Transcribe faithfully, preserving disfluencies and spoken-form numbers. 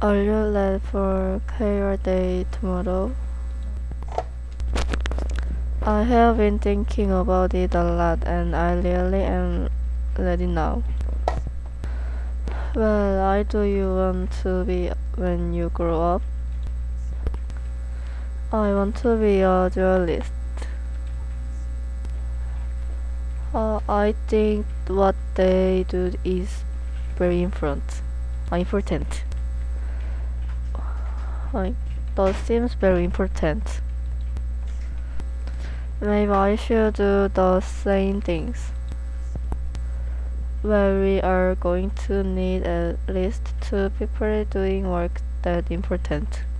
Are you late for career day tomorrow? I have been thinking about it a lot and I really am ready now. Well, I do you want to be when you grow up? I want to be a journalist. Uh, I think what they do is very important. Uh, important. Like, that seems very important. Maybe I should do the same things. Well, we are going to need at least two people doing work that important.